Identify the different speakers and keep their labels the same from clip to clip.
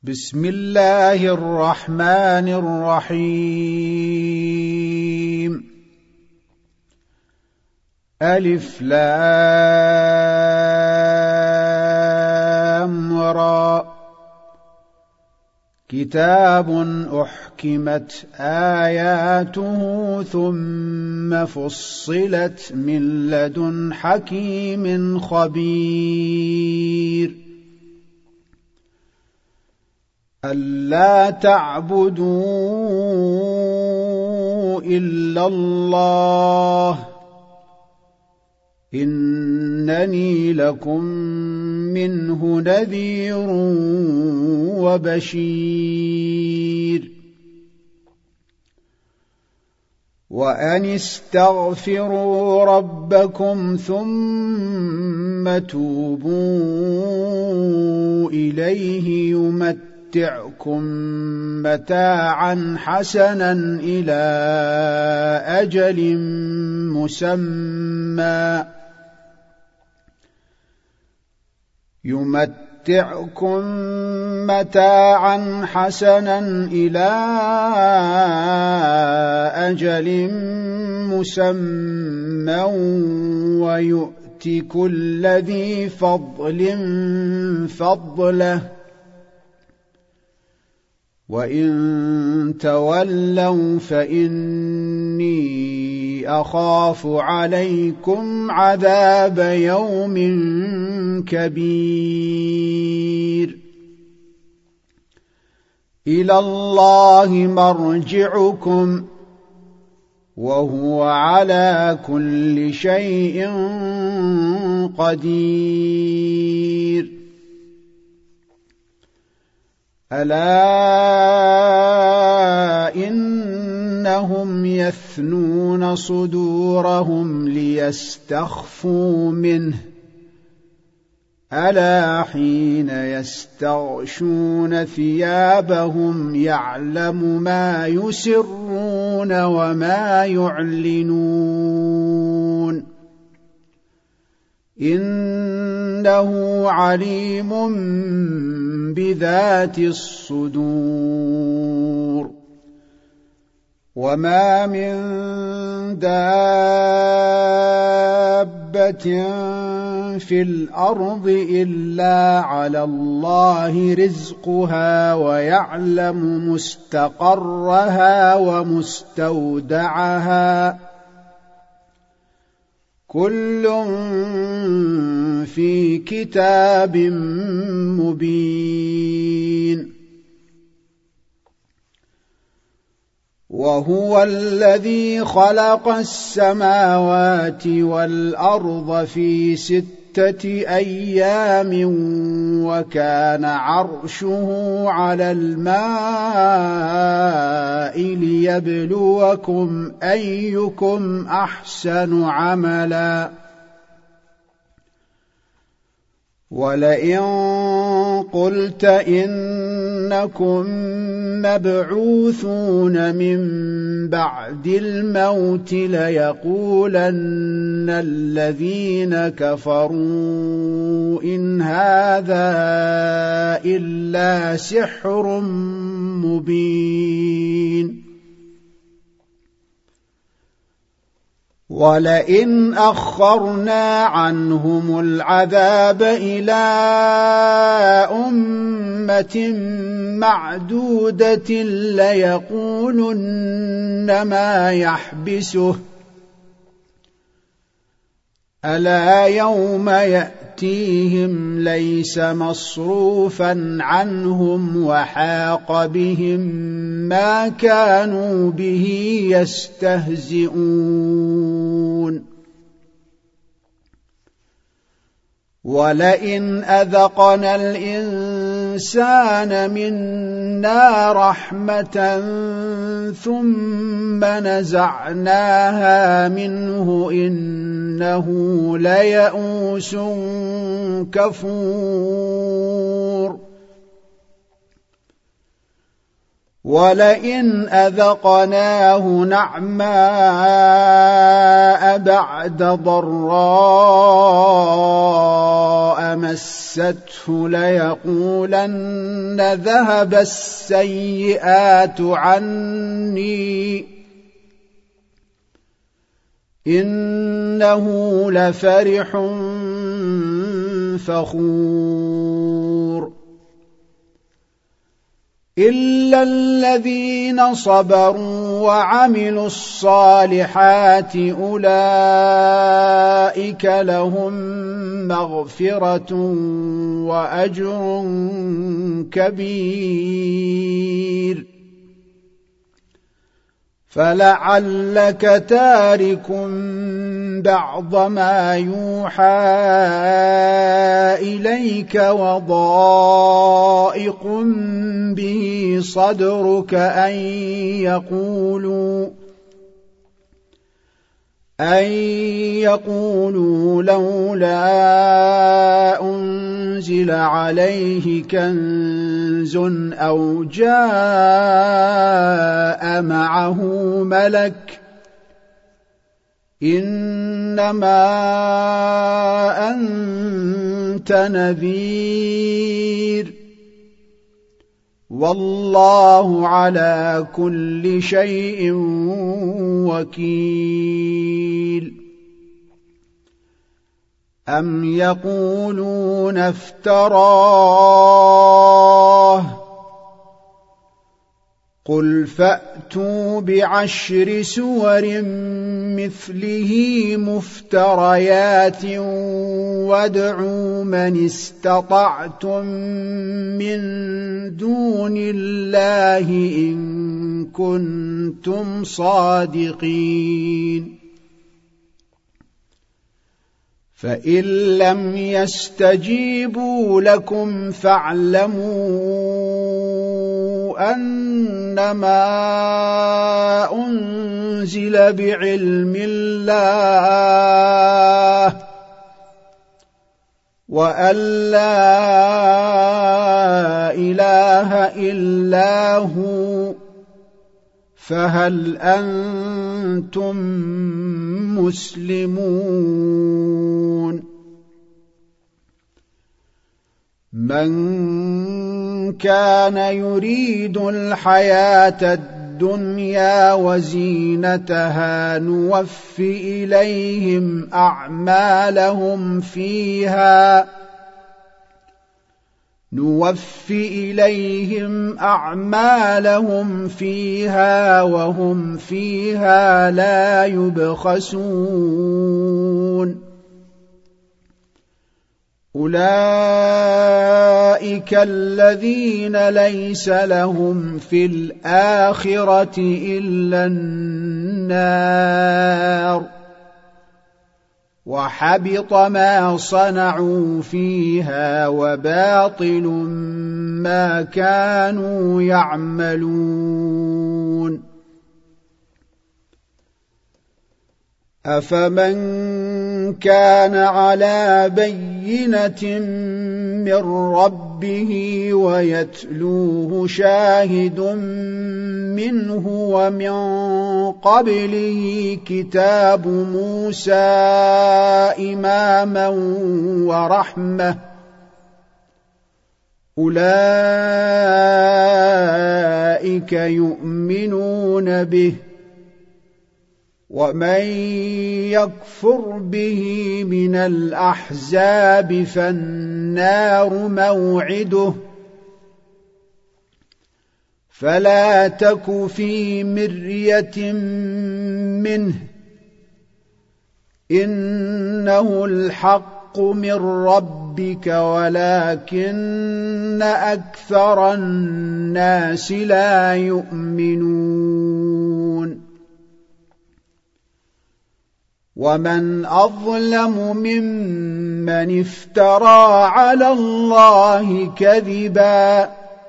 Speaker 1: بسم الله الرحمن الرحيم. ألف لام را. كتاب أحكمت آياته ثم فصلت من لدن حكيم خبير. ألا تعبدوا إلا الله إنني لكم منه نذير وبشير. وأن استغفروا ربكم ثم توبوا إليه يمتعكم متاعا حسنا إلى أجل مسمى ويؤت كل ذي فضل فضله. وإن تولوا فإني أخاف عليكم عذاب يوم كبير. إلى الله مرجعكم وهو على كل شيء قدير. ألا إنهم يثنون صدورهم ليستخفوا منه ألا حين يستغشون ثيابهم يعلم ما يسرون وما يعلنون إنه عليم بذات الصدور. وما من دابة في الأرض إلا على الله رزقها ويعلم مستقرها ومستودعها كل في كتاب مبين. وهو الذي خلق السماوات والأرض في 6 أيام وكان عرشه على الماء ليبلوكم أيكم أحسن عملا. ولئن قلت إنكم مبعوثون من بعد الموت ليقولن الذين كفروا إن هذا إلا سحر مبين. ولئن أخرنا عنهم العذاب إلى أمة معدودة ليقولن ما يحبسه ألا يوم يأتيهم ليس مصروفا عنهم وحاق بهم ما كانوا به يستهزئون. ولئن أذقنا الإنسان منا رحمة ثم نزعناها منه إنه ليئوس كفور. ولئن أذقناه نعماء بعد ضراء مسته ليقولن ذهب السيئات عني إنه لفرح فخور إلا الذين صبروا وعملوا الصالحات أولئك لهم مغفرة وأجر كبير فلعلك تارك بعض ما يوحى إليك وضائق به صدرك أن يقولوا لولا أنزل عليه كنز أو جاء معه ملك إنما أنت نذير والله على كل شيء وكيل أم يقولون افتراه قل فأتوا بعشر سور مثله مفتريات وادعوا من استطعتم من دون الله إن كنتم صادقين فإن لم يستجيبوا لكم فاعلموا أنما أنزل بعلم الله وأن لا إله إلا هو فهل أنتم مسلمون من كان يريد الحياة الدنيا وزينتها نوفي إليهم أعمالهم فيها وهم فيها لا يبخسون أولئك الذين ليس لهم في الآخرة إلا النار وحبط ما صنعوا فيها وباطل ما كانوا يعملون أفمن كان على بينة من ربه ويتلوه شاهد منه ومن قبله كتاب موسى إماما ورحمة أولئك يؤمنون به ومن يكفر به من الأحزاب فالنار موعده فلا تك في مرية منه إنه الحق من ربك ولكن أكثر الناس لا يؤمنون ومن أظلم ممن افترى على الله كذبا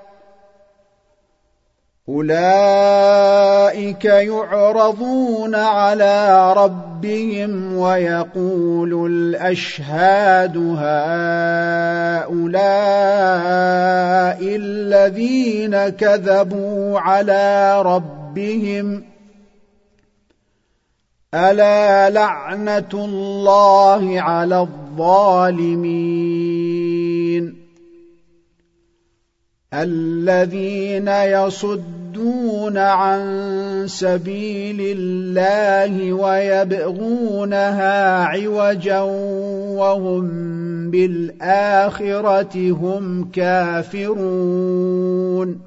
Speaker 1: أولئك يعرضون على ربهم ويقول الأشهاد هؤلاء الذين كذبوا على ربهم ألا لعنة الله على الظالمين الذين يصدون عن سبيل الله ويبغونها عوجا وهم بالآخرة هم كافرون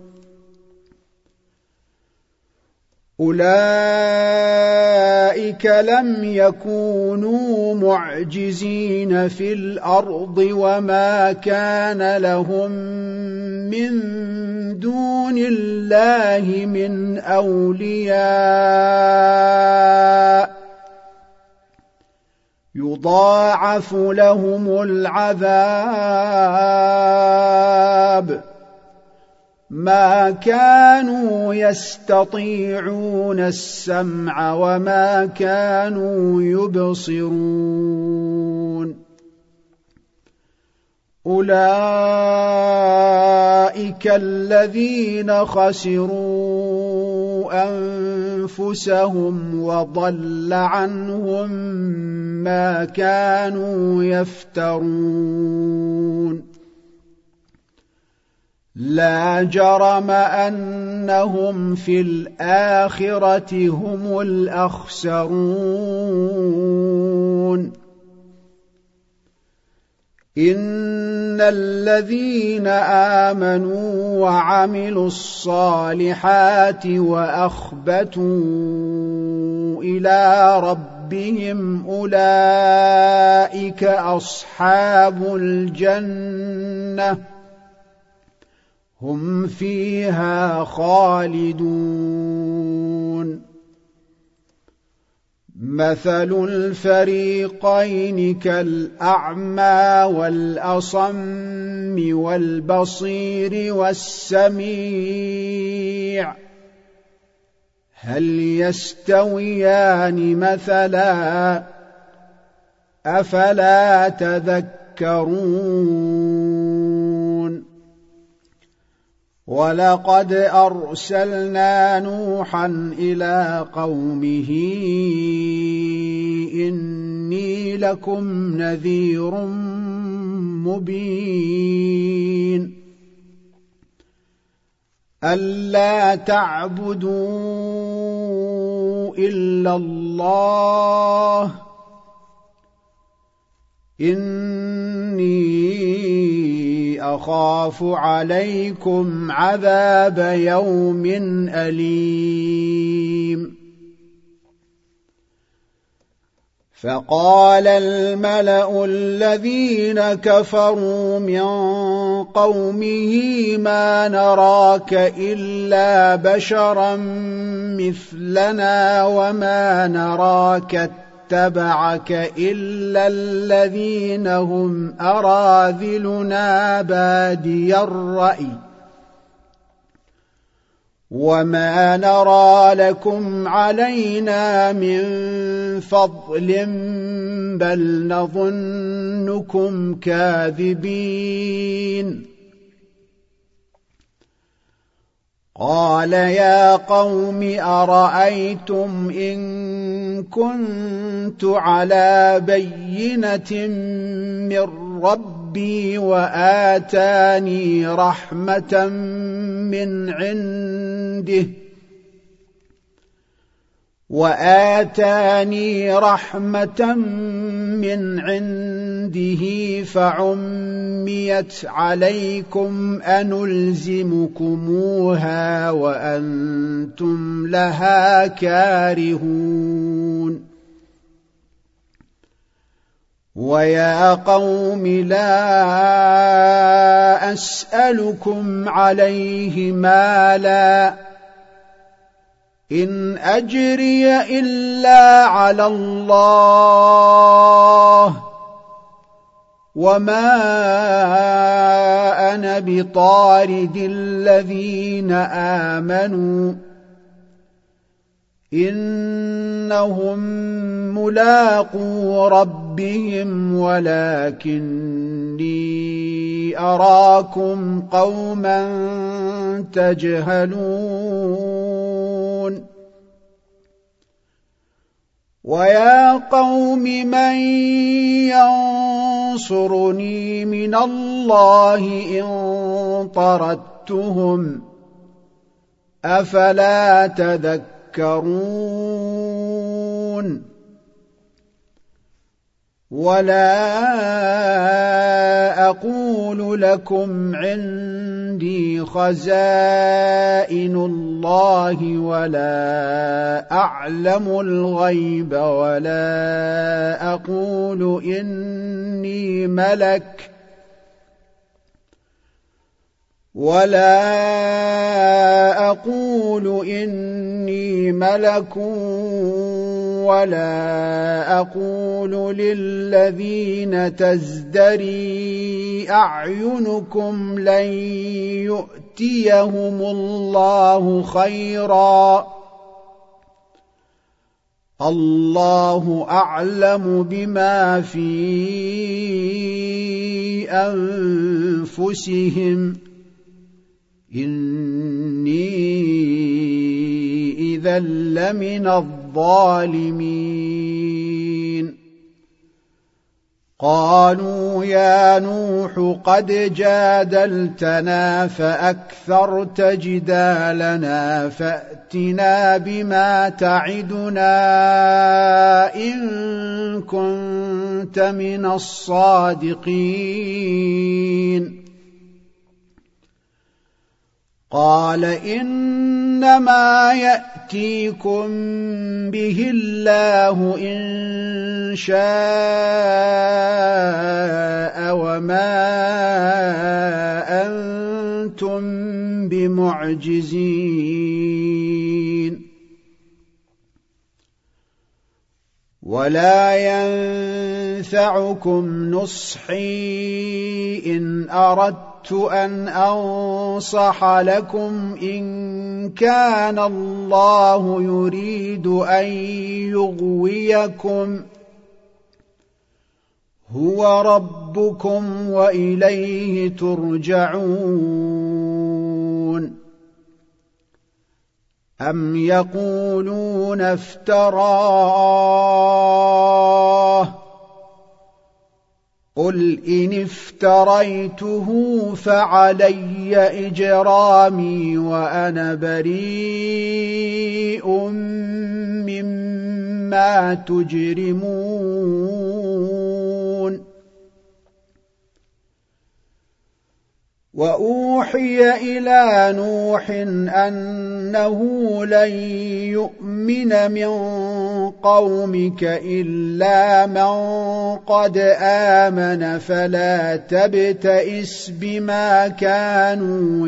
Speaker 1: أولئك لم يكونوا معجزين في الأرض وما كان لهم من دون الله من أولياء يضاعف لهم العذاب ما كانوا يستطيعون السمع وما كانوا يبصرون أولئك الذين خسروا أنفسهم وضل عنهم ما كانوا يفترون لا جرم أنهم في الآخرة هم الأخسرون إن الذين آمنوا وعملوا الصالحات وأخبتوا إلى ربهم أولئك أصحاب الجنة هم فيها خالدون مثل الفريقين كالأعمى والأصم والبصير والسميع هل يستويان مثلا أفلا تذكرون ولقد أرسلنا نوحا إلى قومه إني لكم نذير مبين ألا تعبدوا إلا الله إني أخاف عليكم عذاب يوم أليم فقال الملأ الذين كفروا من قومه ما نراك إلا بشرا مثلنا وما نراك اتبعك إلا الذين هم أراذلنا بادي الرأي وما نرى لكم علينا من فضل بل نظنكم كاذبين قال يا قوم أرأيتم إن كنت على بينة من ربي وآتاني رحمة من عنده فعميت عليكم أنلزمكموها وأنتم لها كارهون ويا قوم لا أسألكم عليه مالا إن أجري إلا على الله وما أنا بطارد الذين آمنوا إنهم ملاقو ربهم ولكني أراكم قوما تجهلون ويا قوم من ينصرني من الله إن طردتهم أفلا تذكرون ولا أقول لكم عندي خزائن الله ولا أعلم الغيب ولا أقول إني ملك ولا أقول للذين تزدري أعينكم لن يؤتيهم الله خيرا الله أعلم بما في أنفسهم إني إذا لمن الظالمين قالوا يا نوح قد جادلتنا فأكثرت جدالنا فأتنا بما تعدنا إن كنت من الصادقين قال إنما يأتيكم به الله إن شاء وما أنتم بمعجزين ولا ينفعكم نصحي إن أردت أن أنصح لكم إن كان الله يريد أن يغويكم هو ربكم وإليه ترجعون أم يقولون افتراه قل إن افتريته فعلي إجرامي وأنا بريء مما تجرمون وأوحي إلى نوح أنه لن يؤمن من قومك إلا من قد آمن فلا تبتئس بما كانوا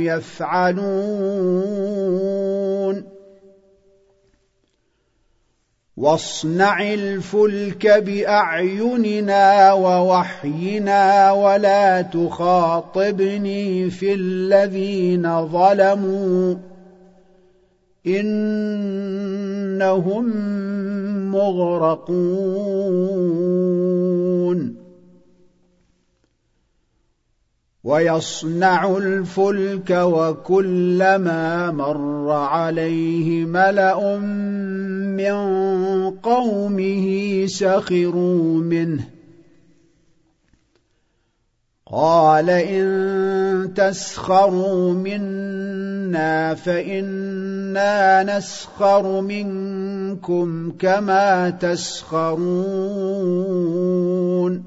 Speaker 1: يفعلون واصنع الفلك بأعيننا ووحينا ولا تخاطبني في الذين ظلموا إنهم مغرقون ويصنع الفلك وكلما مر عليه ملأ من قومه سخروا منه قال إن تسخروا منا فإنا نسخر منكم كما تسخرون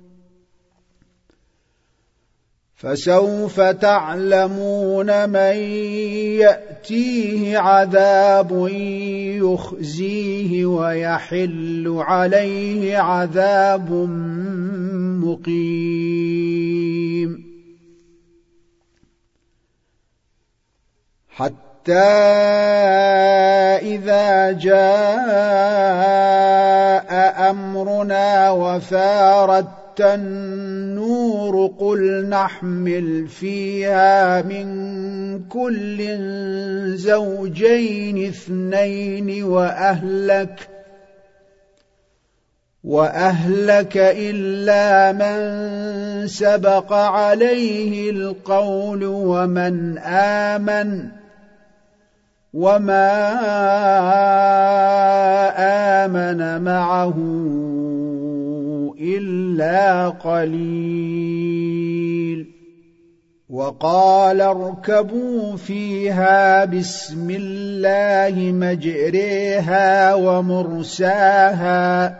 Speaker 1: فسوف تعلمون من يأتيه عذاب يخزيه ويحل عليه عذاب مقيم حتى إذا جاء أمرنا وفارت النور قل نحمل فيها من كل زوجين اثنين وأهلك إلا من سبق عليه القول ومن آمن وما آمن معه إلا قليل. وقال اركبوا فيها بسم الله مجريها ومرساها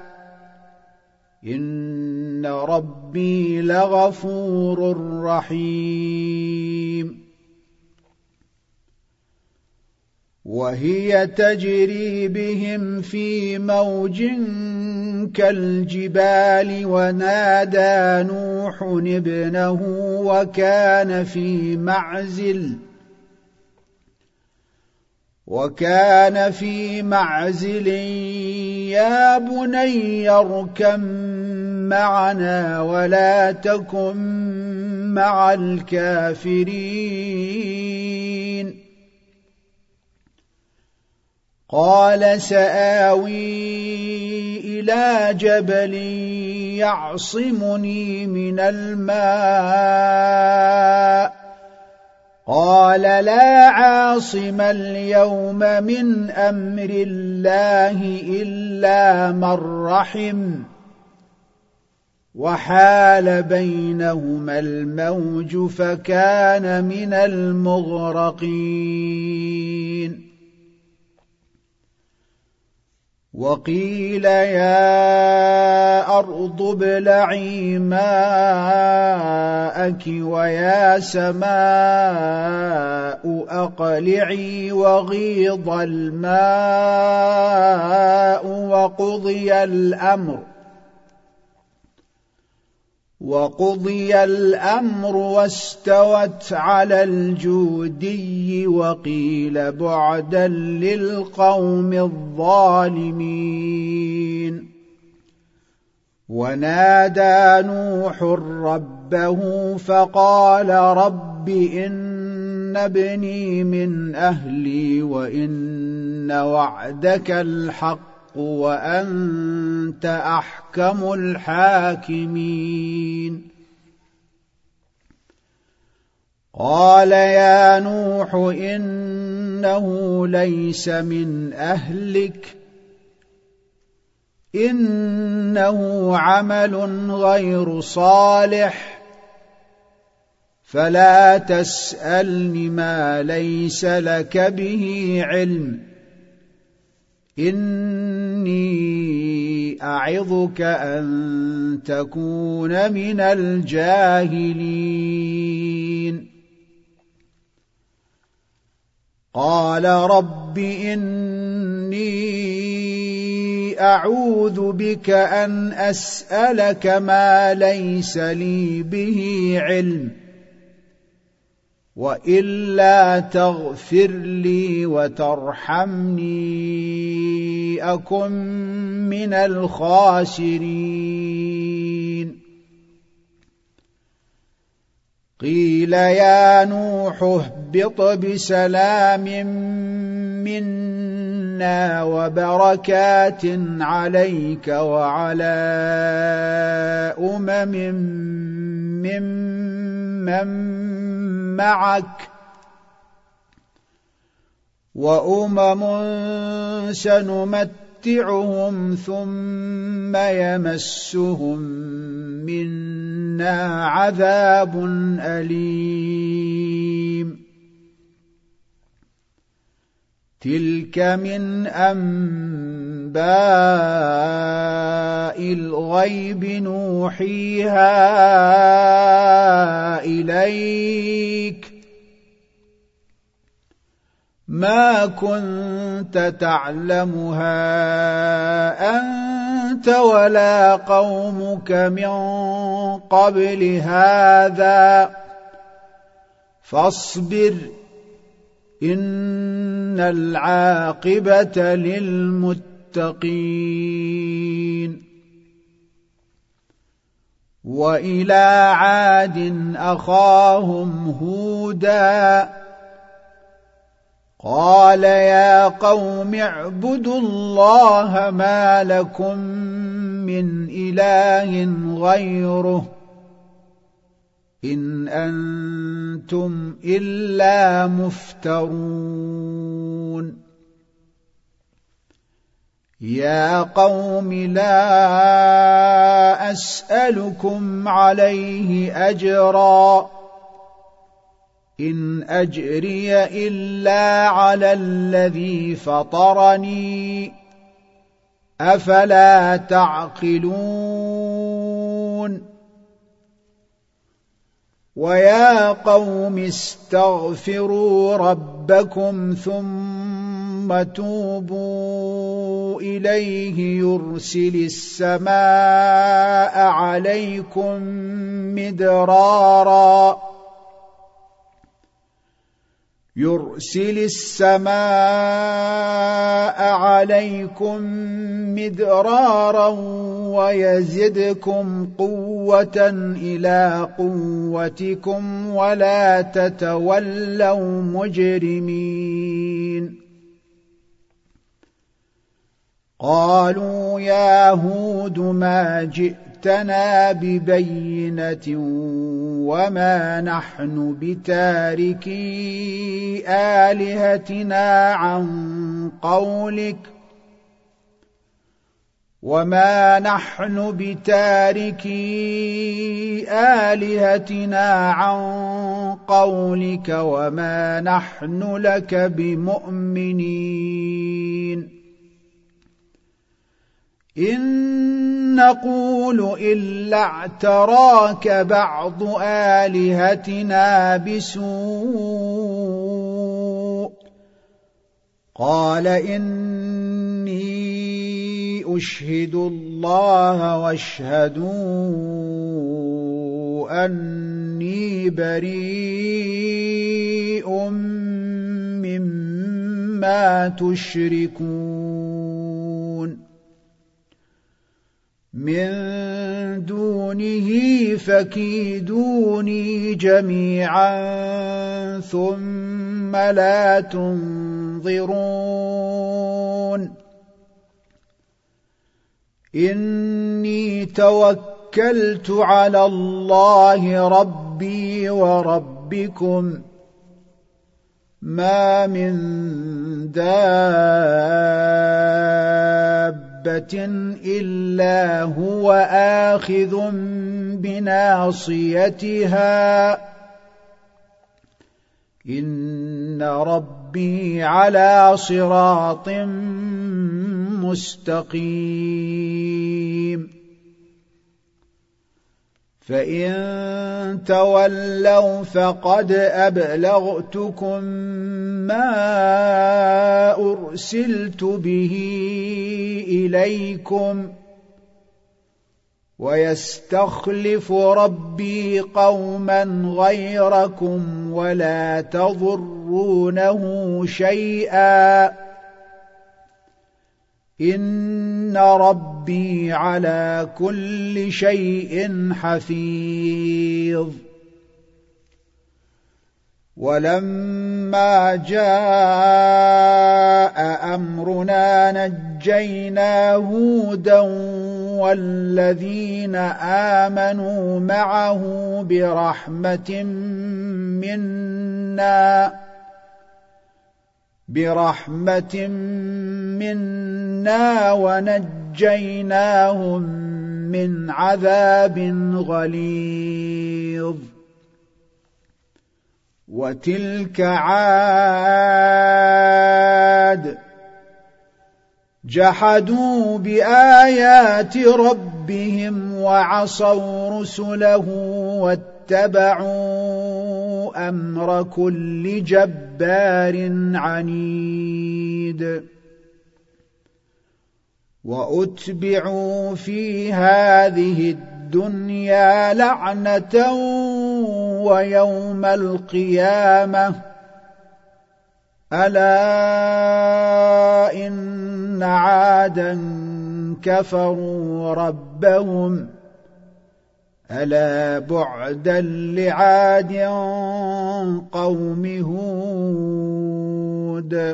Speaker 1: إن ربي لغفور رحيم. وهي تجري بهم في موج كالجبال ونادى نوح ابنه وكان في معزل يا بني اركب معنا ولا تكن مع الكافرين. قال سآوي إلى جبل يعصمني من الماء قال لا عاصم اليوم من أمر الله إلا من رحم وحال بينهما الموج فكان من المغرقين. وقيل يا أرض ابلعي ماءك ويا سماء أقلعي وغيض الماء وقضي الأمر واستوت على الجودي وقيل بعدا للقوم الظالمين. ونادى نوح ربه فقال رب إن ابني من أهلي وإن وعدك الحق وأنت أحكم الحاكمين. قال يا نوح إنه ليس من أهلك إنه عمل غير صالح فلا تسألني ما ليس لك به علم إني أعظك أن تكون من الجاهلين. قال رب إني أعوذ بك أن أسألك ما ليس لي به علم وإلا تغفر لي وترحمني أكن من الخاسرين. قيل يا نوح اهبط بسلام منا وبركات عليك وعلى ممن معك وأمم سنمتعهم ثم يمسهم منا عذاب أليم. تلك من أنباء الغيب نوحيها إليك ما كنت تعلمها أنت ولا قومك من قبل هذا فاصبر إن العاقبة للمتقين. وإلى عاد أخاهم هودا قال يا قوم اعبدوا الله ما لكم من إله غيره إن أنتم إلا مفترون. يا قوم لا أسألكم عليه أجرا إن أجري إلا على الذي فطرني أفلا تعقلون ويا قوم استغفروا ربكم ثم توبوا إليه يرسل السماء عليكم مدرارا ويزدكم قوة إلى قوتكم ولا تتولوا مجرمين قالوا يا هود ما جئتنا ببينة وما نحن بتاركي آلهتنا عن قولك وما نحن لك بمؤمنين إن نقول إلا اعتراك بعض آلهتنا بسوء قال إني أشهد الله واشهدوا أني بريء مما تشركون من دونه فكيدوني جميعا ثم لا تنظرون إني توكلت على الله ربي وربكم ما من دابة إلا هو آخذ بناصيتها إن ربي على صراط مستقيم فإن تولوا فقد أبلغتكم ما أرسلت به إليكم ويستخلف ربي قوما غيركم ولا تضرونه شيئا إن ربي على كل شيء حفيظ ولما جاء أمرنا نجينا هودا والذين آمنوا معه برحمة منا ونجيناهم من عذاب غليظ وتلك عاد جحدوا بآيات ربهم وعصوا رسله واتبعوا أمر كل جبار عنيد وأتبعوا في هذه الدنيا لعنة ويوم القيامة ألا إن عادا كفروا ربهم ألا بعدا لعاد قوم هود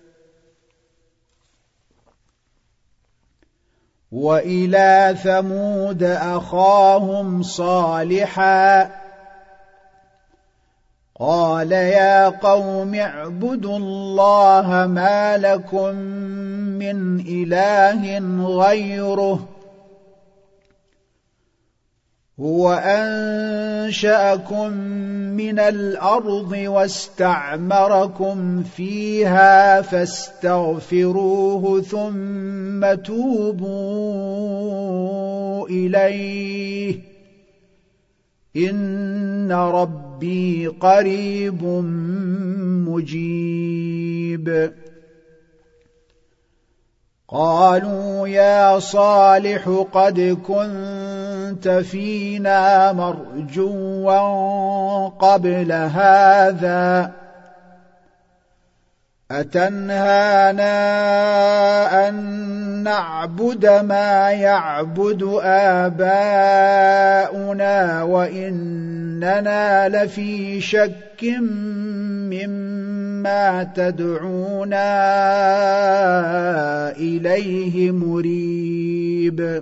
Speaker 1: وإلى ثمود أخاهم صالحا قال يا قوم اعبدوا الله ما لكم من إله غيره هو أنشأكم من الأرض واستعمركم فيها فاستغفروه ثم توبوا إليه إن ربي قريب مجيب. قالوا يا صالح قد كنت فينا مرجوا قبل هذا أتنهانا أن نعبد ما يعبد آباؤنا وإننا لفي شك مما تدعونا إليه مريب.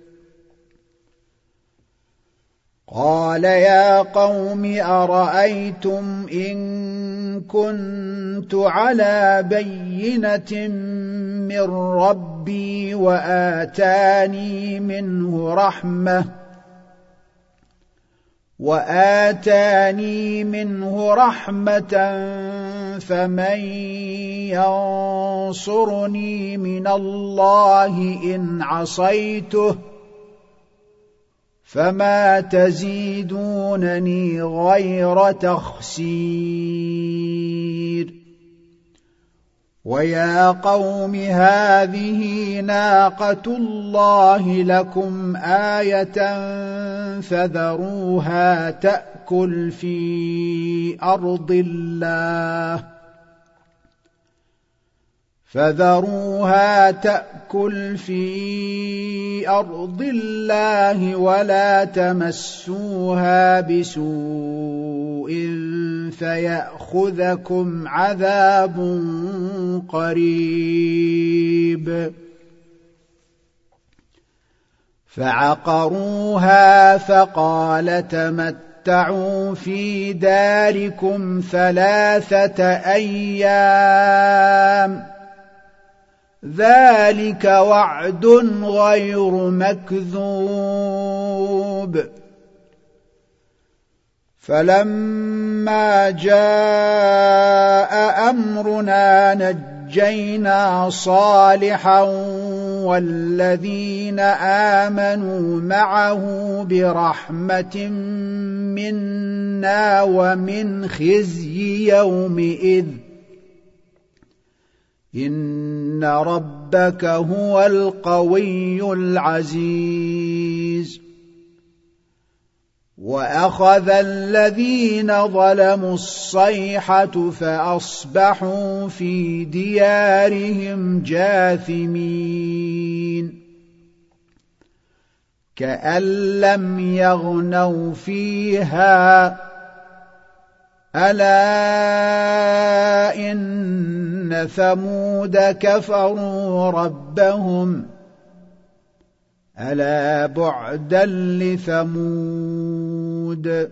Speaker 1: قال يا قوم أرأيتم إن كنت على بينة من ربي وآتاني منه رحمة فمن ينصرني من الله إن عصيته فما تزيدونني غير تخسير. ويا قوم هذه ناقة الله لكم آية فذروها تأكل في أرض الله ولا تمسوها بسوء فيأخذكم عذاب قريب. فعقروها فقال تمتعوا في داركم 3 أيام ذلك وعد غير مكذوب. فلما جاء أمرنا نجينا صالحا والذين آمنوا معه برحمة منا ومن خزي يومئذ إن ربك هو القوي العزيز. وأخذ الذين ظلموا الصيحة فأصبحوا في ديارهم جاثمين كأن لم يغنوا فيها ألا إن ثمود كفروا ربهم ألا بعدا لثمود.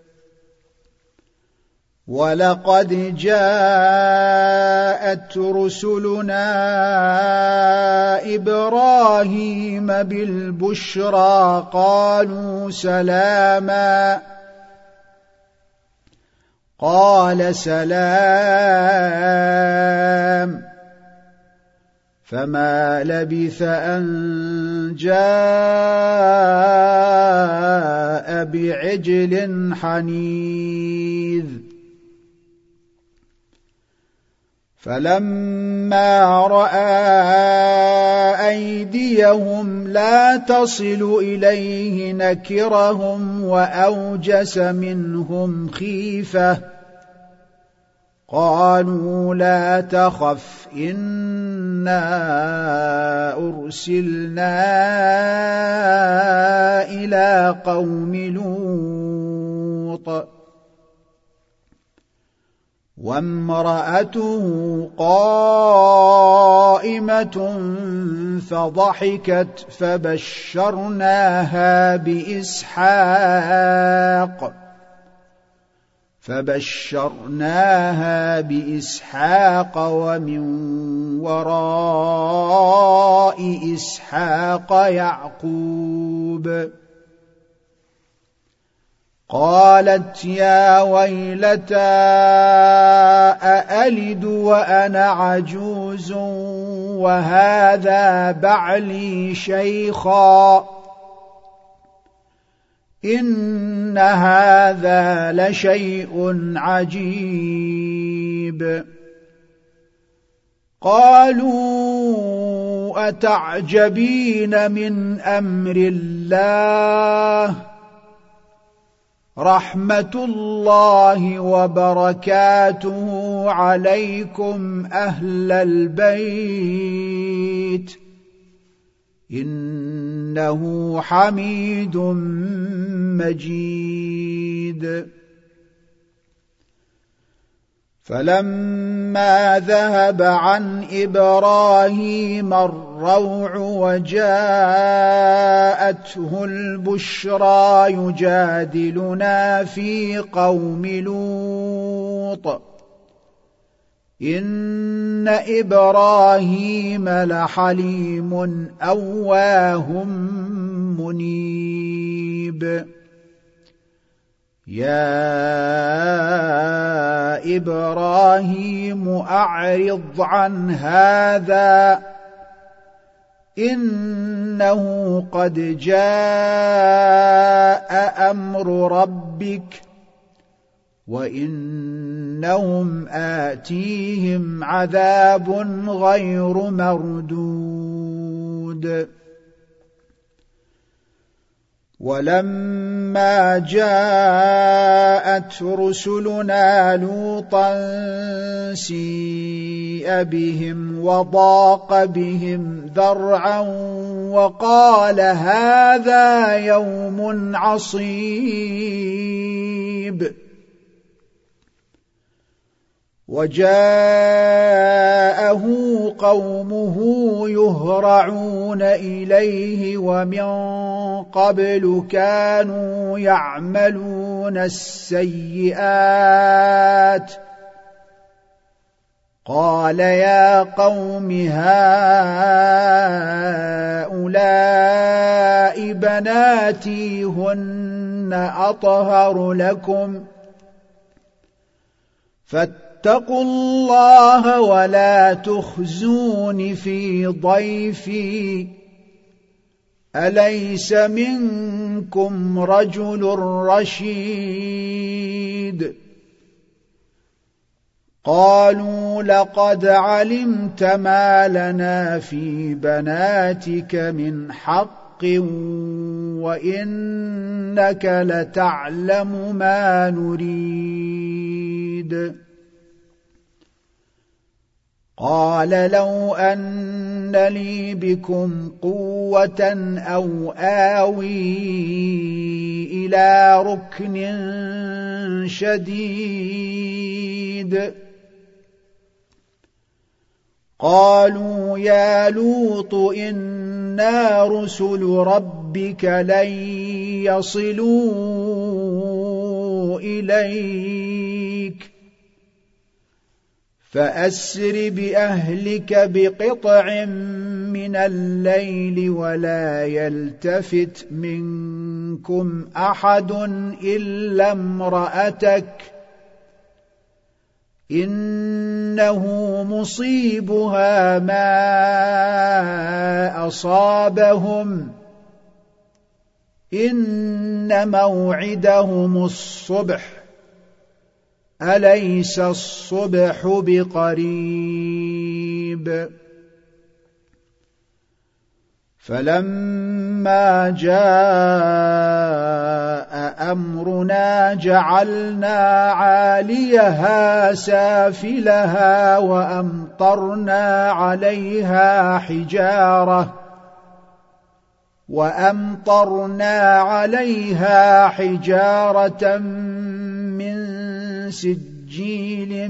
Speaker 1: ولقد جاءت رسلنا إبراهيم بالبشرى قالوا سلاما قال سلام فما لبث أن جاء بعجل حنيذ. فلما رأى أيديهم لا تصل إليه نكرهم وأوجس منهم خيفة قالوا لا تخف إنا أرسلنا إلى قوم لوط وامرأته قائمة فضحكت فبشرناها بإسحاق فبشرناها بإسحاق ومن وراء إسحاق يعقوب. قالت يا ويلتى أألد وأنا عجوز وهذا بعلي شيخا إن هذا لشيء عجيب. قالوا أتعجبين من أمر الله رحمة الله وبركاته عليكم أهل البيت إنه حميد مجيد. فلما ذهب عن إبراهيم الروع وجاءته البشرى يجادلنا في قوم لوط إن إبراهيم لحليم أواه منيب. يا إبراهيم أعرض عن هذا إنه قد جاء أمر ربك وإنهم آتيهم عذاب غير مردود. ولما جاءت رسلنا لوطا سيء بهم وضاق بهم ذرعا وقال هذا يوم عصيب. وجاءه قومه يهرعون إليه ومن قبل كانوا يعملون السيئات قال يا قوم هؤلاء بناتي هن أطهر لكم فاتقوا الله ولا تخزون في ضيفي أليس منكم رجل رشيد. قالوا لقد علمت ما لنا في بناتك من حق وإنك لتعلم ما نريد. قال لو أن لي بكم قوة أو آوي إلى ركن شديد. قالوا يا لوط إنا رسل ربك لن يصلوا إليك فأسر بأهلك بقطع من الليل ولا يلتفت منكم أحد إلا امرأتك إنه مصيبها ما أصابهم إن موعدهم الصبح أليس الصبح بقريب. فلما جاء أمرنا جعلنا عاليها سافلها وأمطرنا عليها حجارة من سجيل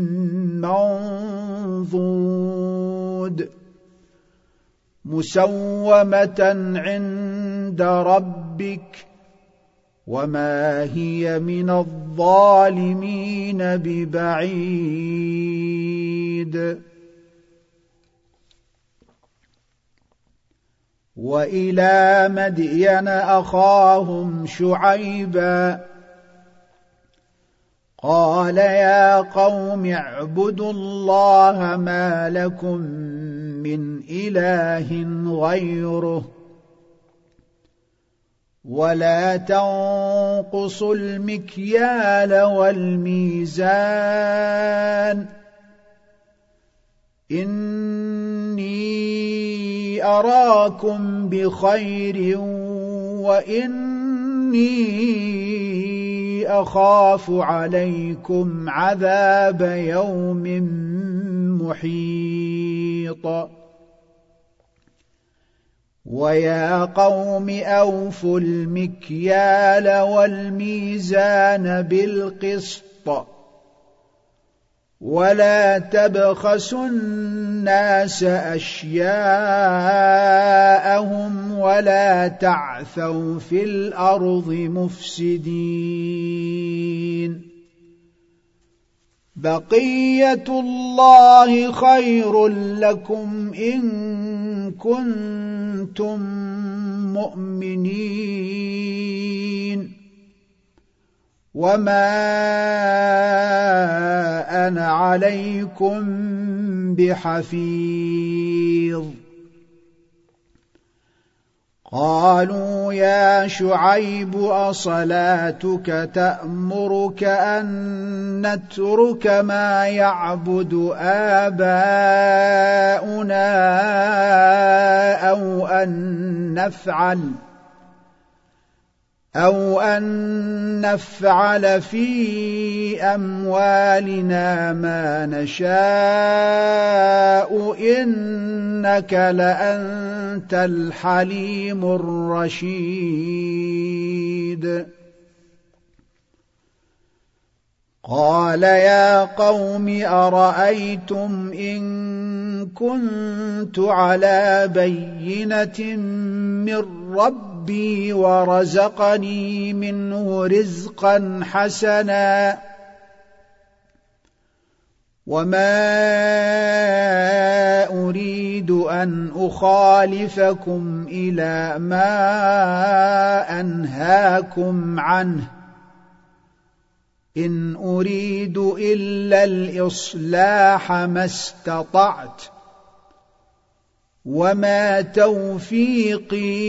Speaker 1: منضود مسومة عند ربك وما هي من الظالمين ببعيد. وإلى مدين أخاهم شعيبا قال يا قوم اعبدوا الله ما لكم من إله غيره ولا تنقصوا المكيال والميزان إني أراكم بخير وإني أخاف عليكم عذاب يوم محيط. ويا قوم أوفوا المكيال والميزان بالقسط ولا تبخسوا الناس أشياءهم ولا تعثوا في الأرض مفسدين. بقية الله خير لكم إن كنتم مؤمنين وما أنا عليكم بحفيظ. قالوا يا شعيب أصلاتك تأمرك أن نترك ما يعبد آباؤنا أو أن نفعل في أموالنا ما نشاء إنك لأنت الحليم الرشيد. قال يا قوم أرأيتم إن كنت على بينة من ربي ورزقني منه رزقا حسنا وما أريد أن أخالفكم إلى ما أنهاكم عنه إن أريد إلا الإصلاح ما استطعت وما توفيقي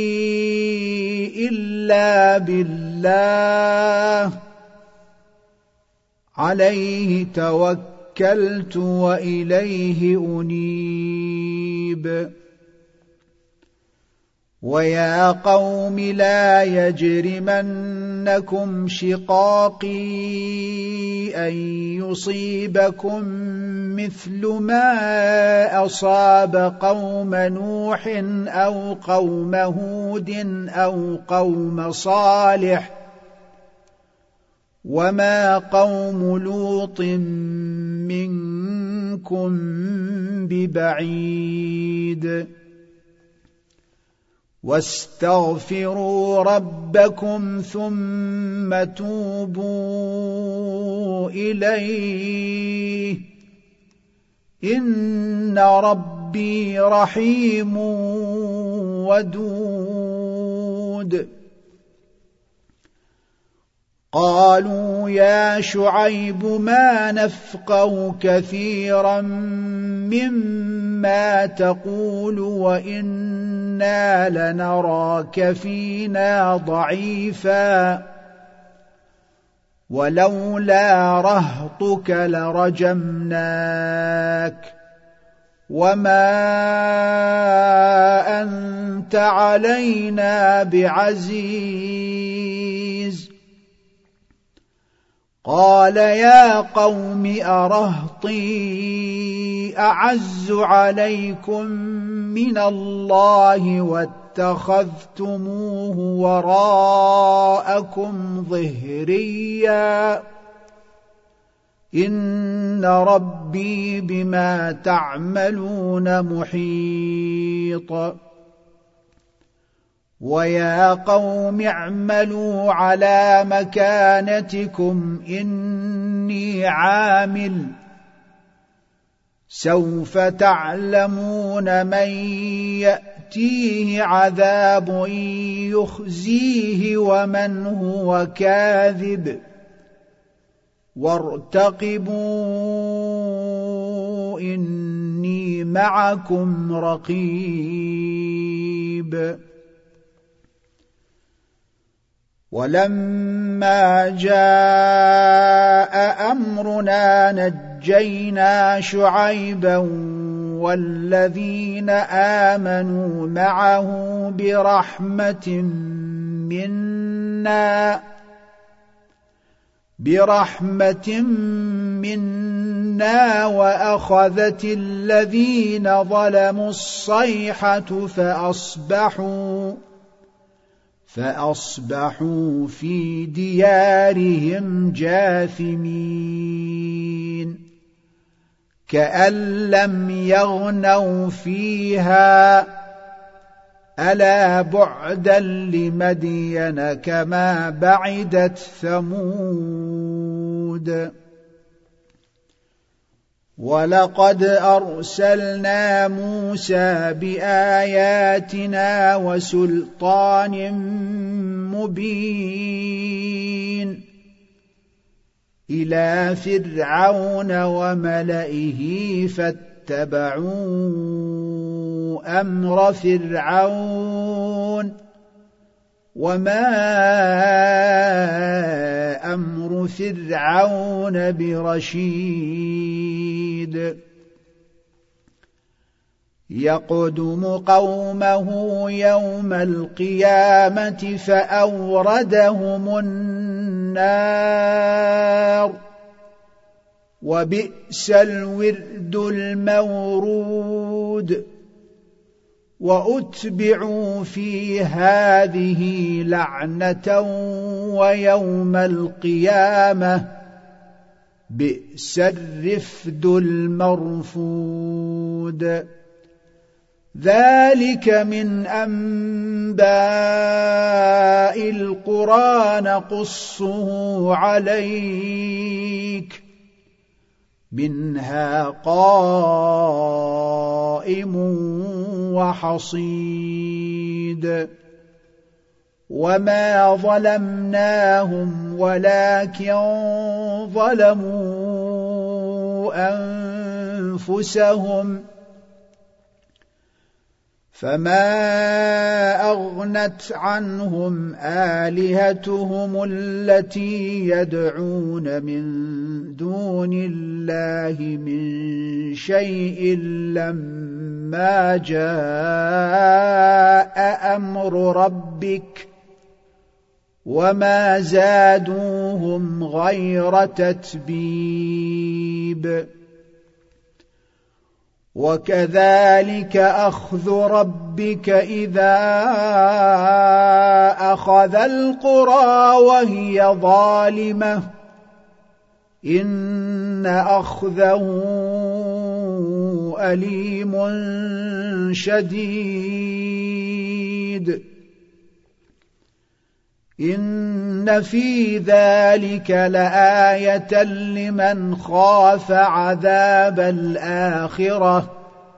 Speaker 1: إلا بالله عليه توكلت وإليه أنيب. ويا قوم لا يجرمنكم شقاقي أن يصيبكم مثل ما أصاب قوم نوح أو قوم هود أو قوم صالح وما قوم لوط منكم ببعيد. واستغفروا ربكم ثم توبوا إليه إن ربي رحيم ودود. قالوا يا شعيب ما نفقه كثيرا مما تقول وإنا لنراك فينا ضعيفا ولولا رهطك لرجمناك وما أنت علينا بعزيز. قال يا قوم أرهطي أعز عليكم من الله واتخذتموه وراءكم ظهريا إن ربي بما تعملون محيط. ويا قوم اعملوا على مكانتكم إني عامل سوف تعلمون من يأتيه عذاب يخزيه ومن هو كاذب وارتقبوا إني معكم رقيب. ولما جاء أمرنا نجينا شعيبا والذين آمنوا معه برحمة منا وأخذت الذين ظلموا الصيحة فأصبحوا في ديارهم جاثمين كأن لم يغنوا فيها ألا بعدا لمدين كما بعدت ثمود. ولقد أرسلنا موسى بآياتنا وسلطان مبين إلى فرعون وملئه فاتبعوا أمر فرعون وما أمر فرعون برشيد. يقدم قومه يوم القيامة فأوردهم النار وبئس الورد المورود. وأتبعوا في هذه لعنة ويوم القيامة بئس الرفد المرفود. ذلك من أنباء القرى نقصه عليك منها قائم وحصيد. وما ظلمناهم ولكن ظلموا أنفسهم فما أغنت عنهم آلهتهم التي يدعون من دون الله من شيء لما جاء أمر ربك وما زادوهم غير تتبيب. وكذلك أخذ ربك إذا أخذ القرى وهي ظالمة إن أخذه أليم شديد. إن في ذلك لآية لمن خاف عذاب الآخرة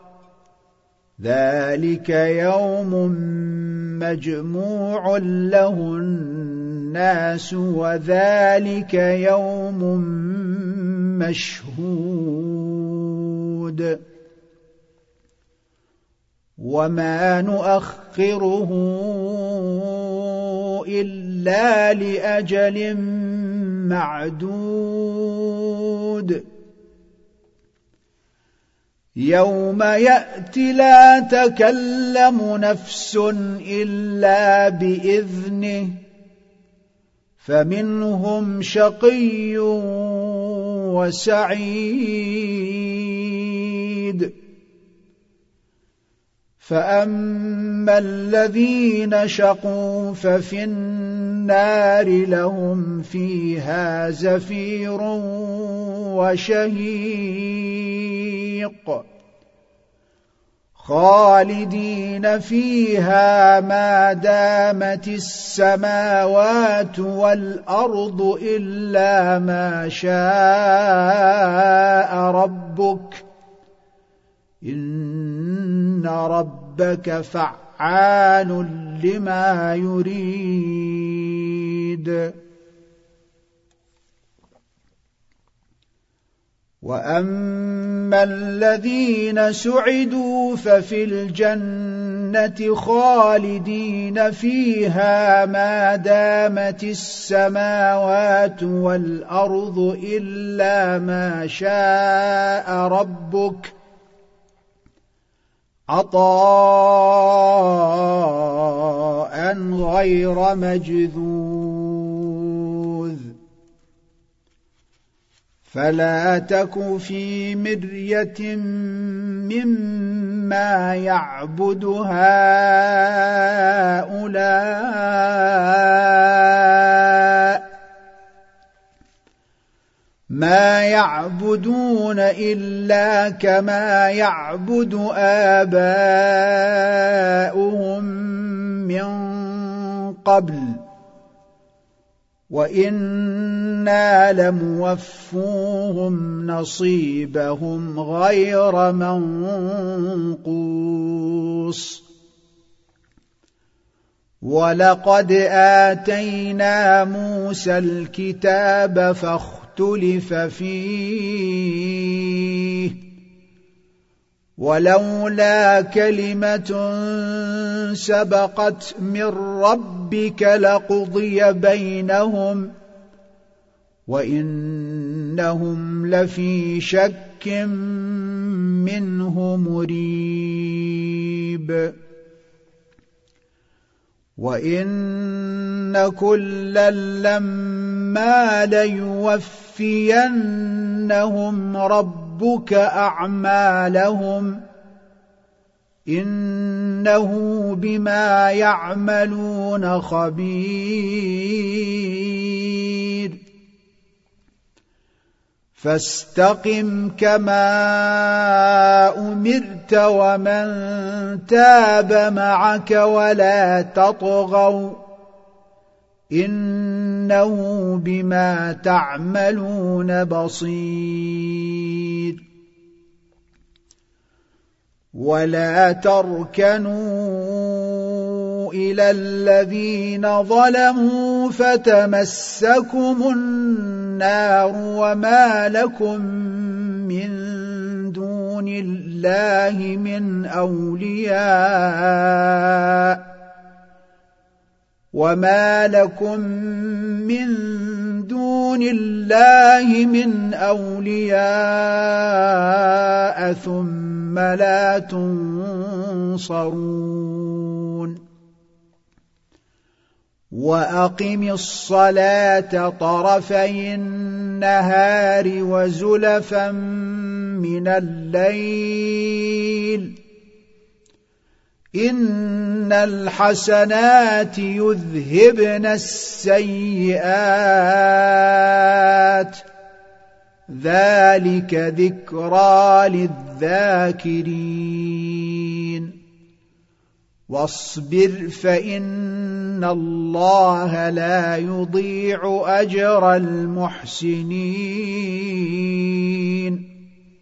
Speaker 1: ذلك يوم مجموع له الناس وذلك يوم مشهود. وما نؤخره إلا لأجل معدود يوم يأتي لا تكلم نفس إلا بإذنه فمنهم شقي وسعيد. فأما الذين شقوا ففي النار لهم فيها زفير وشهيق خالدين فيها ما دامت السماوات والأرض إلا ما شاء ربك إن ربك فعال لما يريد. وأما الذين سعدوا ففي الجنة خالدين فيها ما دامت السماوات والأرض إلا ما شاء ربك عطاء غير مجذوذ. فلا تك في مرية مما يعبد هؤلاء ما يعبدون إلا كما يعبد آباؤهم من قبل وإنا لموفوهم نصيبهم غير منقوص. ولقد آتينا موسى الكتاب فاختلف فيه ولولا كلمة سبقت من ربك لقضي بينهم وإنهم لفي شك منه مريب. وإن كلا لما ليوفينهم ربك أعمالهم إنه بما يعملون خبير. فاستقم كما أمرت ومن تاب معك ولا تطغوا إنه بما تعملون بصير. ولا تركنوا إلى الذين ظلموا فتمسكم النار وما لكم من دون الله من أولياء ثم لا تنصرون. وأقم الصلاة طرفي النهار وزلفا من الليل إن الحسنات يذهبن السيئات ذلك ذكرى للذاكرين. واصبر فإن الله لا يضيع أجر المحسنين.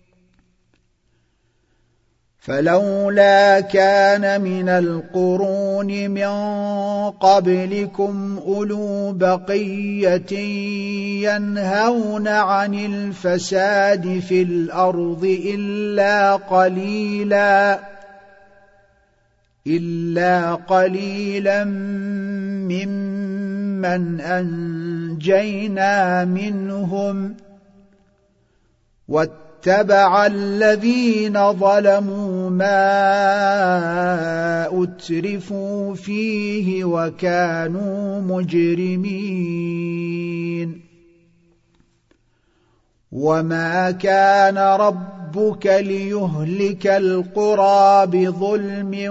Speaker 1: فلولا كان من القرون من قبلكم أولو بقية ينهون عن الفساد في الأرض إلا قليلا ممن أنجينا منهم واتبع الذين ظلموا ما أترفوا فيه وكانوا مجرمين. وما كان ربك ليهلك القرى بظلم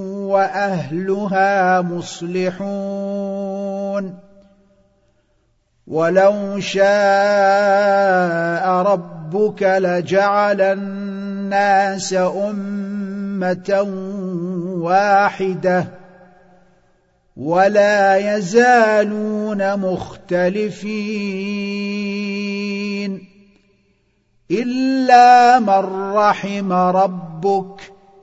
Speaker 1: وأهلها مصلحون. ولو شاء ربك لجعل الناس أمة أمة واحدة ولا يزالون مختلفين إلا من رحم ربك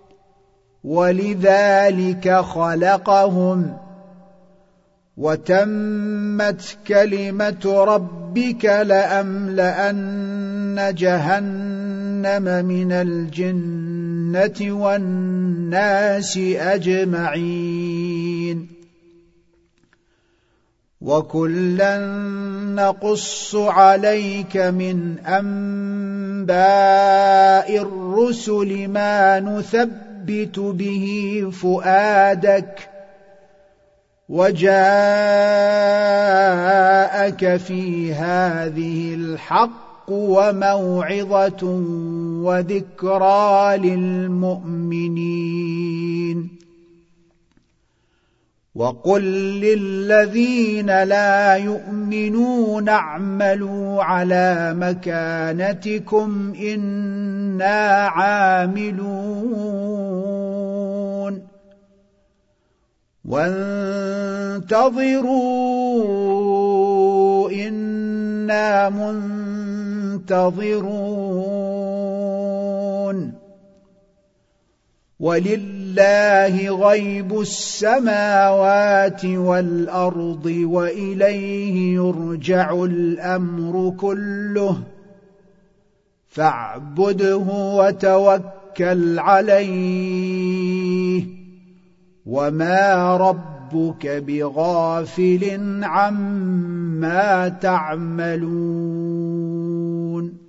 Speaker 1: ولذلك خلقهم وتمت كلمة ربك لأملأن جهنم من الجنة والناس أجمعين وكلا نقص عليك من أنباء الرسل ما نثبت به فؤادك وجاءك في هذه الحق وموعظة وذكرى للمؤمنين وقل للذين لا يؤمنون اعملوا على مكانتكم إنا عاملون وانتظروا إنا منتظرون ولله غيب السماوات والأرض وإليه يرجع الأمر كله فاعبده وتوكل عليه وما ربك بغافل عما تعملون